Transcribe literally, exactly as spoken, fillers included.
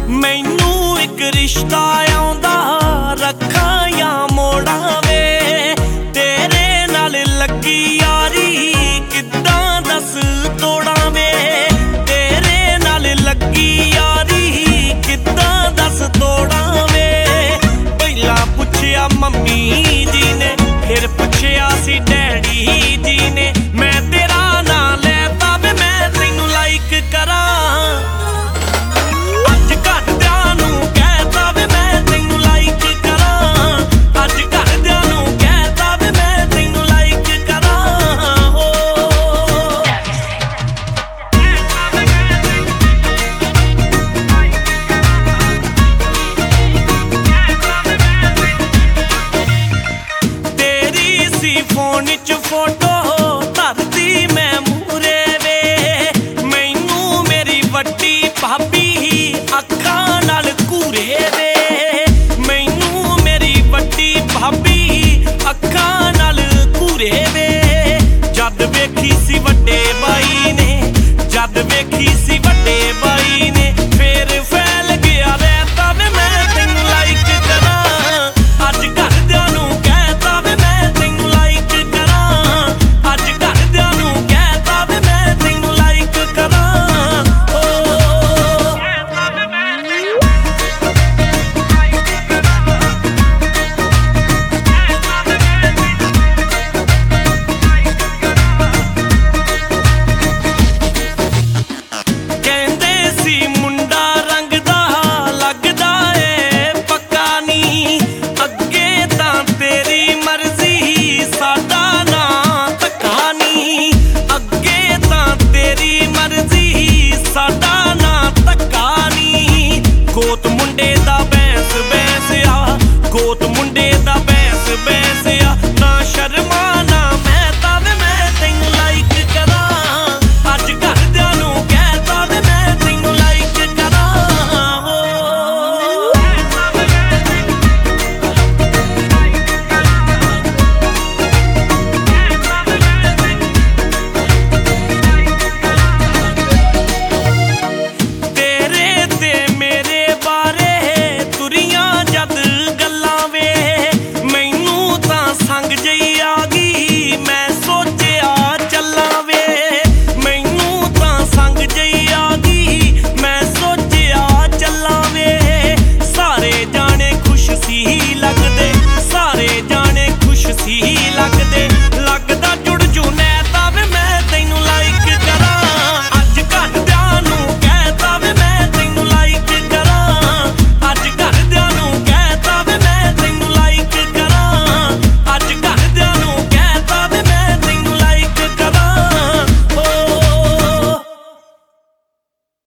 मैनू एक रिश्ता आउंदा रखां या मोड़ा वे तेरे नाल लगी यारी किद्दां दस तोड़ा वे तेरे नाल लगी यारी किद्दां दस तोड़ा वे पहला पुछया मम्मी जी ने फिर पुछया सी डैडी जी ने मैं तेरा नां लैता वे मैं तैनू लाइक करां फोन च फोटो